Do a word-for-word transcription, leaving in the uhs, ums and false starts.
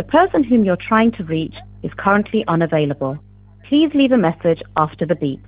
person whom you're trying to reach is currently unavailable. Please leave a message after the beep.